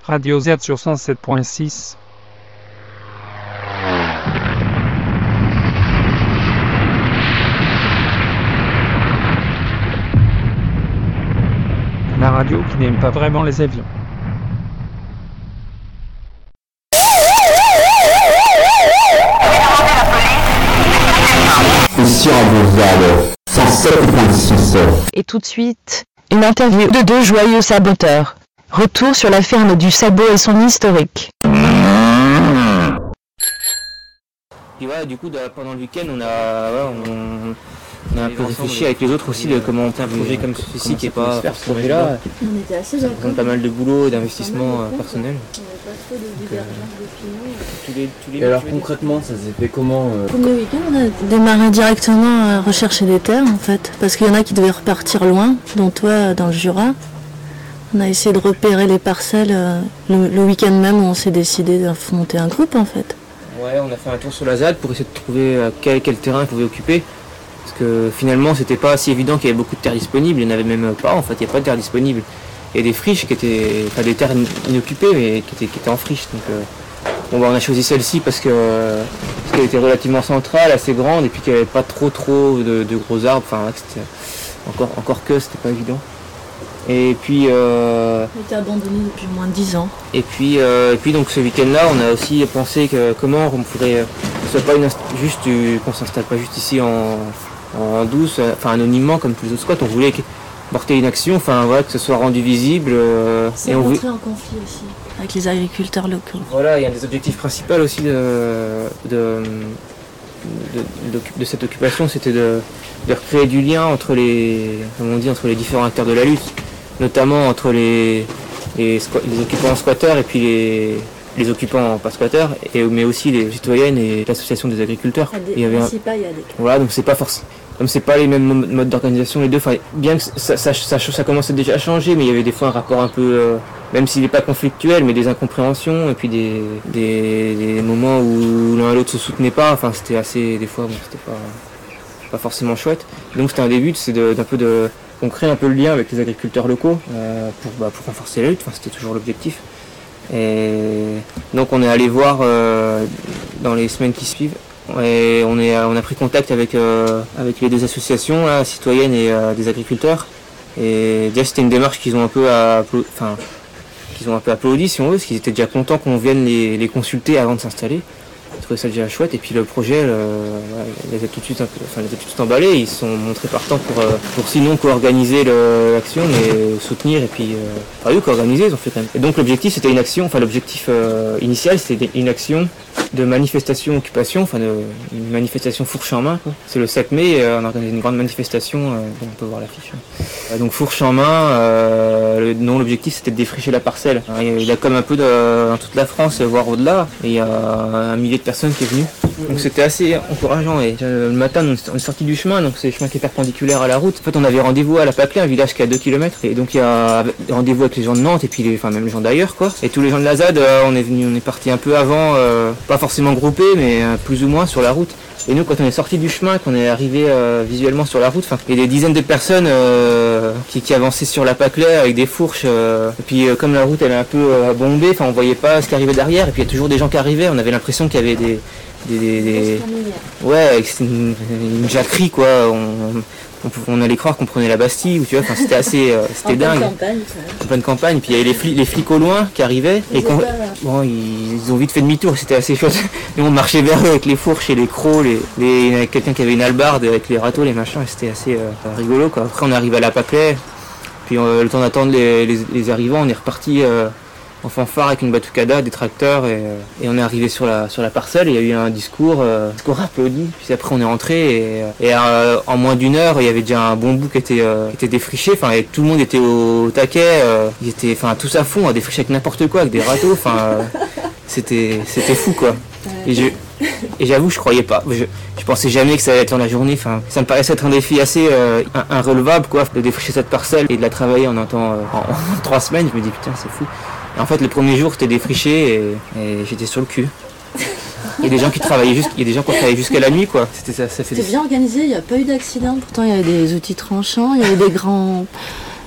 Radio Z sur 107.6. La radio qui n'aime pas vraiment les avions. Ici Radio Z 107.6. Et tout de suite, une interview de deux joyeux saboteurs. Retour sur la ferme du sabot et son historique. Et voilà, du coup, pendant le week-end, on a un peu réfléchi avec les autres aussi de comment monter un projet comme celui-ci qui est pas forcément évident. On était assez d'accord. Ils ont pas mal de boulot et d'investissement personnel. On n'avait pas trop de divergences d'opinion. Et alors concrètement, ça s'est fait comment Le premier week-end, on a démarré directement à rechercher des terres en fait, parce qu'il y en a qui devaient repartir loin, dont toi dans le Jura. On a essayé de repérer les parcelles le week-end même où on s'est décidé de monter un groupe en fait. Ouais, on a fait un tour sur la ZAD pour essayer de trouver quel terrain on pouvait occuper. Parce que finalement, c'était pas si évident qu'il y avait beaucoup de terres disponibles. Il n'y en avait même pas, en fait, il n'y a pas de terres disponibles. Il y a des friches qui étaient, enfin des terres inoccupées, mais qui étaient en friche. Donc, on a choisi celle-ci parce qu'elle était relativement centrale, assez grande, et puis qu'il n'y avait pas trop de gros arbres. Enfin, c'était encore que c'était pas évident. Et puis. On était abandonné depuis moins de 10 ans. Et puis donc ce week-end-là, on a aussi pensé que comment on pourrait, que ce soit pas qu'on s'installe pas juste ici en douce, enfin anonymement comme tous les autres squats. On voulait porter une action, enfin voilà, que ce soit rendu visible. C'est rentrer en conflit aussi avec les agriculteurs locaux. Voilà, il y a un des objectifs principaux aussi de cette occupation, c'était de recréer du lien entre les différents acteurs de la lutte, notamment entre les occupants squatteurs et puis les occupants pas squatteurs, mais aussi les citoyennes et l'association des agriculteurs. Voilà, donc c'est pas forcément, comme c'est pas les mêmes modes d'organisation les deux, bien que ça commençait déjà à changer, mais il y avait des fois un rapport un peu, même s'il n'est pas conflictuel, mais des incompréhensions et puis des moments où l'un et l'autre se soutenaient pas. Enfin, c'était assez, des fois, c'était pas forcément chouette. Donc c'était un début, c'est qu'on crée un peu le lien avec les agriculteurs locaux pour renforcer la lutte. Enfin, c'était toujours l'objectif. Et donc on est allé voir dans les semaines qui suivent. Et on a pris contact avec les deux associations, là, citoyennes et des agriculteurs. Et déjà c'était une démarche qu'ils ont un peu applaudi si on veut, parce qu'ils étaient déjà contents qu'on vienne les consulter avant de s'installer. Je trouvais ça déjà chouette, et puis le projet les a tout de suite emballés. Ils se sont montrés partants pour sinon co-organiser l'action, mais soutenir, et puis eux co-organiser, ils ont fait quand même. Et donc l'objectif c'était une action, l'objectif initial c'était une action de manifestation occupation, une manifestation fourche en main, quoi. C'est le 7 mai, on a organisé une grande manifestation, dont on peut voir l'affiche. Donc fourche en main, l'objectif c'était de défricher la parcelle. Il y a comme un peu dans toute la France, voire au-delà, et il y a un millier de personnes qui est venu. Donc c'était assez encourageant. Et le matin, on est sorti du chemin, donc c'est le chemin qui est perpendiculaire à la route. En fait, on avait rendez-vous à La Paclée, un village qui est à 2 km, et donc il y a rendez-vous avec les gens de Nantes et puis même les gens d'ailleurs, quoi. Et tous les gens de la ZAD, on est parti un peu avant, pas forcément groupés, mais plus ou moins sur la route. Et nous, quand on est sorti du chemin, qu'on est arrivé visuellement sur la route, il y a des dizaines de personnes qui avançaient sur La Paclée avec des fourches. Et puis comme la route elle est un peu bombée, on voyait pas ce qui arrivait derrière. Et puis il y a toujours des gens qui arrivaient. On avait l'impression qu'il y avait c'était une jacquerie, quoi. On allait croire qu'on prenait la Bastille, ou tu vois, c'était assez, c'était dingue. En pleine campagne. Puis il y avait les flics au loin qui arrivaient, et ils ont vite fait demi-tour, c'était assez chouette. Et on marchait vers eux avec les fourches et les crocs, il y avait quelqu'un qui avait une hallebarde avec les râteaux, les machins, et c'était assez rigolo, quoi. Après on est arrivé à La Paclée, puis le temps d'attendre les arrivants, on est reparti en fanfare avec une batucada, des tracteurs, et on est arrivé sur la parcelle, et il y a eu un discours applaudi. Puis après on est rentré, et en moins d'une heure il y avait déjà un bon bout qui était défriché, et tout le monde était au taquet, ils étaient tous à fond à défricher avec n'importe quoi, avec des râteaux, c'était fou, quoi. Et j'avoue, je croyais pas, je pensais jamais que ça allait être dans la journée, ça me paraissait être un défi assez irrelevable, quoi, de défricher cette parcelle et de la travailler en 3 semaines. Je me dis putain, c'est fou. Et en fait, le premier jour, c'était défriché, et j'étais sur le cul. Il y a des gens qui travaillaient jusqu'à la nuit, quoi. C'était bien organisé, il n'y a pas eu d'accident. Pourtant, il y avait des outils tranchants, il y avait des grands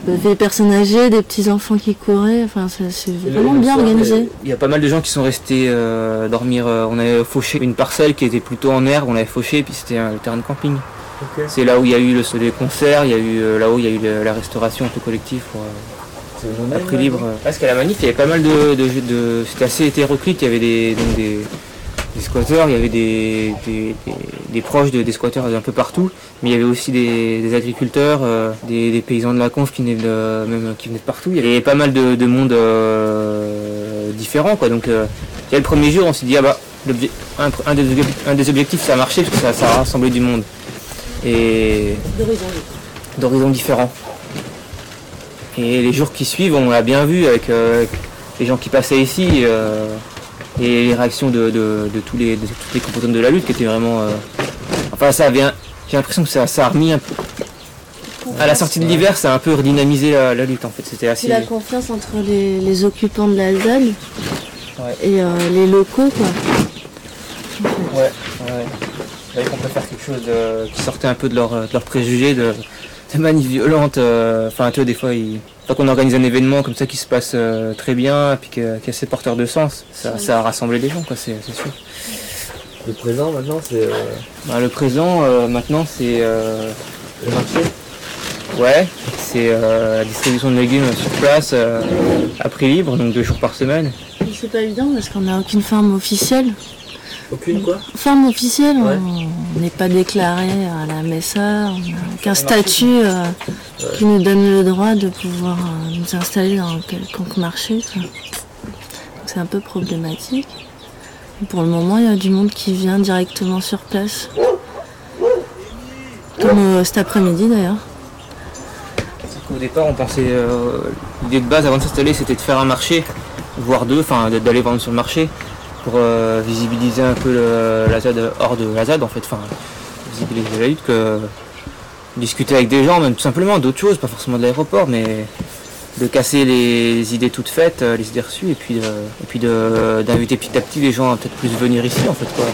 Des personnes âgées, des petits enfants qui couraient, enfin c'est vraiment le bien soir, organisé. Il y a pas mal de gens qui sont restés dormir. On avait fauché une parcelle qui était plutôt en herbe, on l'avait fauché, puis c'était le terrain de camping. Ok. C'est là où il y a eu les concerts, il y a eu là où il y a eu la restauration un peu collective pour C'est au Nonnet, après ouais. libre. Parce qu'à la manif, il y avait pas mal de c'était assez hétéroclite, il y avait des squatteurs, il y avait des proches des squatteurs un peu partout, mais il y avait aussi des agriculteurs, des paysans de la conf qui venaient qui venaient de partout. Il y avait pas mal de monde différent, quoi. Donc le premier jour, on s'est dit un des objectifs, ça a marché parce que ça a rassemblé du monde et d'horizons différents. Et les jours qui suivent, on l'a bien vu avec les gens qui passaient ici. Et les réactions de toutes les composantes de la lutte qui étaient vraiment... Enfin, j'ai l'impression que ça a remis un peu... À la sortie de l'hiver, ça a un peu redynamisé la lutte, en fait. C'était assez... C'est la confiance entre les occupants de la ZAD Ouais. et les locaux, quoi. Ouais. Je savais qu'on peut faire quelque chose qui sortait un peu de leurs préjugés, de manifs violentes. Enfin, tu vois, des fois, qu'on organise un événement comme ça qui se passe très bien, et puis qui est assez porteur de sens, ça a rassemblé les gens, quoi, c'est sûr. Le présent maintenant c'est Le présent, maintenant, c'est... le marché. Ouais, c'est la distribution de légumes sur place, à prix libre, donc 2 jours par semaine. Mais c'est pas évident parce qu'on n'a aucune ferme officielle. Aucune quoi? Ferme officielle, Ouais. on n'est pas déclaré à la MESA, on n'a qu'un statut qui nous donne le droit de pouvoir nous installer dans quelconque marché, quoi. Donc c'est un peu problématique. Pour le moment, il y a du monde qui vient directement sur place. Comme cet après-midi d'ailleurs. Au départ, on pensait, l'idée de base avant de s'installer, c'était de faire un marché, voire deux, enfin d'aller vendre sur le marché, pour visibiliser un peu la ZAD hors de la ZAD, en fait, enfin visibiliser la lutte, discuter avec des gens, même tout simplement d'autres choses, pas forcément de l'aéroport, mais de casser les idées toutes faites, les idées reçues, et puis d'inviter petit à petit les gens à peut-être plus venir ici, en fait, quoi.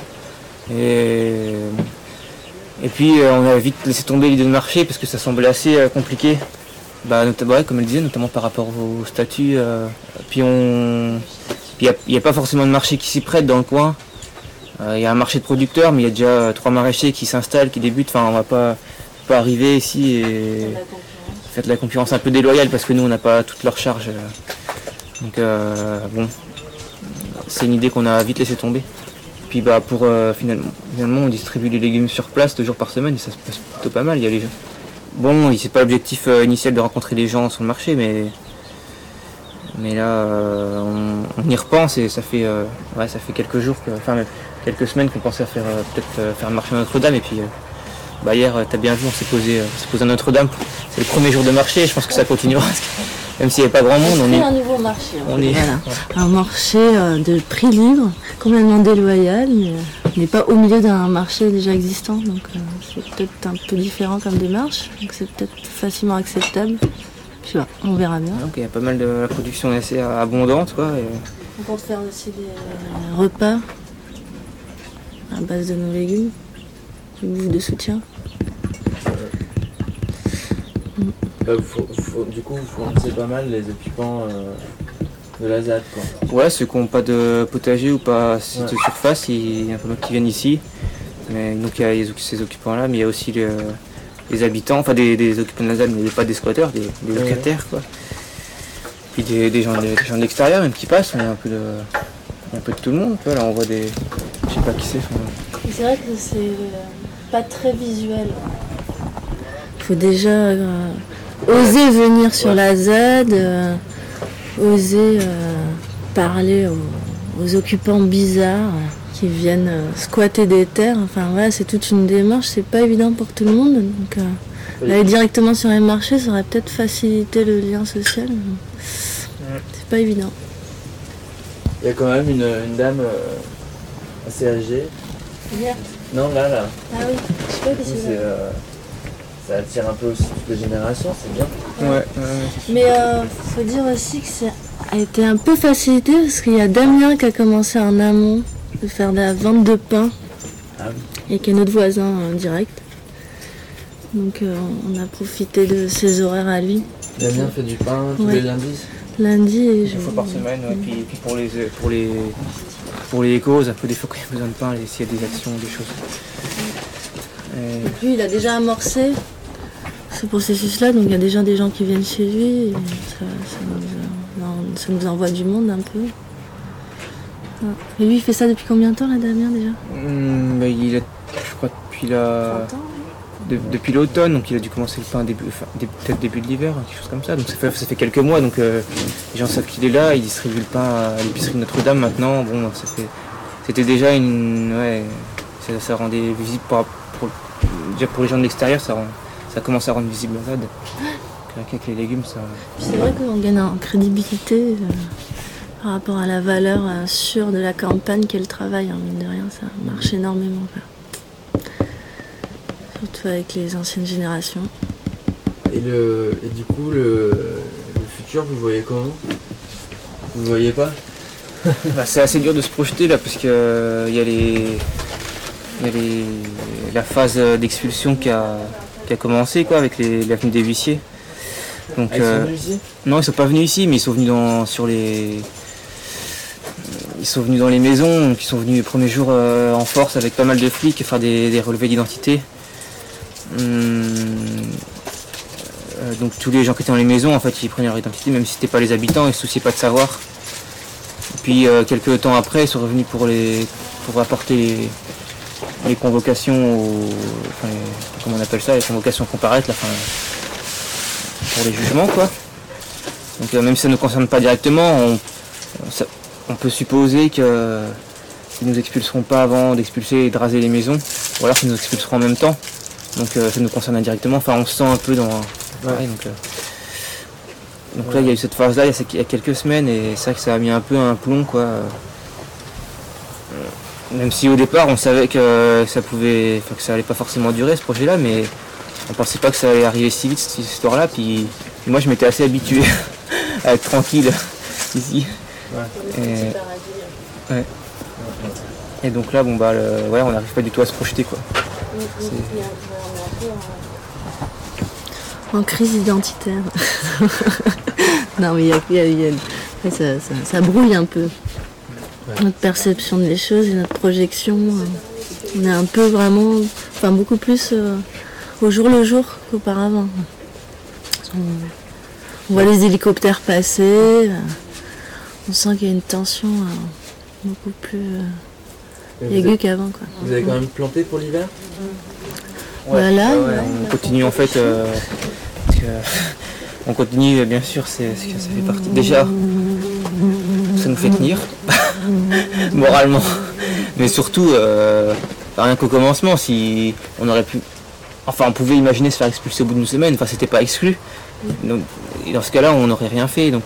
Et puis on a vite laissé tomber l'idée de marché parce que ça semblait assez compliqué. Notamment, comme elle disait, notamment par rapport au statut. Puis il n'y a pas forcément de marché qui s'y prête dans le coin. Il y a un marché de producteurs, mais il y a déjà 3 maraîchers qui s'installent, qui débutent. Enfin, on va pas arriver ici et faire de la concurrence un peu déloyale parce que nous, on n'a pas toutes leurs charges. Donc bon, c'est une idée qu'on a vite laissé tomber. Puis finalement, on distribue les légumes sur place 2 jours par semaine et ça se passe plutôt pas mal. Il y a les gens. Bon, c'est pas l'objectif initial de rencontrer les gens sur le marché, mais là, on y repense et ça fait quelques jours, même quelques semaines qu'on pensait faire un marché à Notre-Dame. Et puis hier, t'as bien vu, on s'est posé à Notre-Dame. C'est le premier jour de marché, je pense que ça continuera. Même s'il n'y avait pas grand monde, On est un nouveau marché. Voilà. Un marché de prix libre, complètement déloyal, mais on n'est pas au milieu d'un marché déjà existant, donc c'est peut-être un peu différent comme démarche, donc c'est peut-être facilement acceptable. Je sais pas, on verra bien. Donc il y a pas mal de la production est assez abondante, quoi. On compte faire aussi des repas à base de nos légumes, une bouffe de soutien. Du coup, vous fournissez pas mal les occupants de la ZAD, quoi. Ouais, ceux qui n'ont pas de potager ou pas assez de surface, il y a un peu qui viennent ici. Mais donc il y a ces occupants-là, mais il y a aussi les habitants, enfin des occupants de la ZAD, mais pas des squatteurs, des locataires, quoi. Puis des gens de l'extérieur même qui passent, mais un peu de tout le monde. Tu vois, là on voit des... Je sais pas qui c'est. C'est vrai que c'est pas très visuel. Il faut déjà oser venir sur la ZAD, oser parler aux occupants bizarres qui viennent squatter des terres. Enfin voilà, c'est toute une démarche, c'est pas évident pour tout le monde. Donc aller directement sur les marchés, ça aurait peut-être facilité le lien social. C'est pas évident. Il y a quand même une dame assez âgée. Hier. Non, là. Ah oui, je sais pas qui c'est. Ça attire un peu aussi toutes les générations, c'est bien. Ouais. Mais faut dire aussi que ça a été un peu facilité parce qu'il y a Damien qui a commencé en amont de faire de la vente de pain et qui est notre voisin direct. Donc on a profité de ses horaires à lui. Damien fait du pain tous Ouais. les lundis. Lundi et Une fois par semaine, ouais. Puis pour les causes, un peu des fois quand il y a besoin de pain, s'il y a des actions, des choses. Lui, il a déjà amorcé ce processus-là, donc il y a déjà des gens qui viennent chez lui. Et ça nous envoie du monde un peu. Ouais. Et lui, il fait ça depuis combien de temps, là, Damien, déjà Il a, je crois, depuis l'automne, donc il a dû commencer le pain peut-être début de l'hiver, quelque chose comme ça. Donc ça fait quelques mois, donc les gens savent qu'il est là, il distribue le pain à l'épicerie de Notre-Dame maintenant. Bon, c'était déjà ça rendait visible déjà pour les gens de l'extérieur, ça commence à rendre visible la ZAD. Avec les légumes, ça. C'est vrai qu'on gagne en crédibilité par rapport à la valeur sûre de la campagne qu'est le travail, hein, mine de rien, ça marche énormément. Quoi. Surtout avec les anciennes générations. Et du coup, le futur, vous le voyez comment? Vous le voyez pas? C'est assez dur de se projeter là, parce que il y a la phase d'expulsion qui a commencé quoi, avec l'avenue des huissiers. Donc, ils sont venus ici? Non, ils sont pas venus ici, mais ils sont venus dans les maisons, donc ils sont venus les premiers jours en force avec pas mal de flics faire des relevés d'identité. Donc tous les gens qui étaient dans les maisons, en fait, ils prenaient leur identité, même si c'était pas les habitants, ils se souciaient pas de savoir. Et puis quelques temps après, ils sont revenus pour apporter les convocations, comment on appelle ça, les convocations comparaître, pour les jugements, quoi. Donc même si ça ne nous concerne pas directement, on peut supposer qu'ils nous expulseront pas avant d'expulser et de raser les maisons, ou alors qu'ils nous expulseront en même temps. Donc ça nous concerne indirectement, enfin on se sent un peu dans... Ouais, donc là il y a eu cette phase là il y a quelques semaines et c'est vrai que ça a mis un peu un plomb quoi. Même si au départ on savait que ça allait pas forcément durer ce projet là, mais on pensait pas que ça allait arriver si vite cette histoire là, puis moi je m'étais assez habitué à être tranquille ici. Ouais. Et donc là on n'arrive pas du tout à se projeter quoi. En crise identitaire. Non mais ça brouille un peu. Notre perception des choses et notre projection. On est un peu vraiment, beaucoup plus au jour le jour qu'auparavant. On voit les hélicoptères passer. On sent qu'il y a une tension beaucoup plus aiguë qu'avant. Quoi. Vous avez quand même planté pour l'hiver? Voilà. On continue en fait. On continue bien sûr, ça fait partie. Déjà, ça nous fait tenir moralement, mais surtout rien qu'au commencement, si on aurait pu, on pouvait imaginer se faire expulser au bout d'une semaine. C'était pas exclu. Donc, dans ce cas-là, on n'aurait rien fait. Donc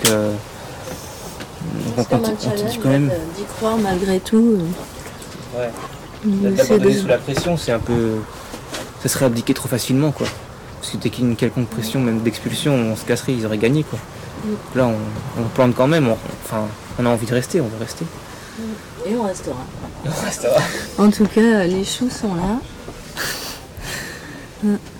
on continue quand même. D'y croire malgré tout. Ouais. D'abandonner sous la pression, c'est un peu, ça serait abdiquer trop facilement quoi. Parce que dès qu'il y a une quelconque pression, même d'expulsion, on se casserait, ils auraient gagné quoi. Là, on plante quand même, on a envie de rester, on veut rester. Et on restera. En tout cas, les choux sont là.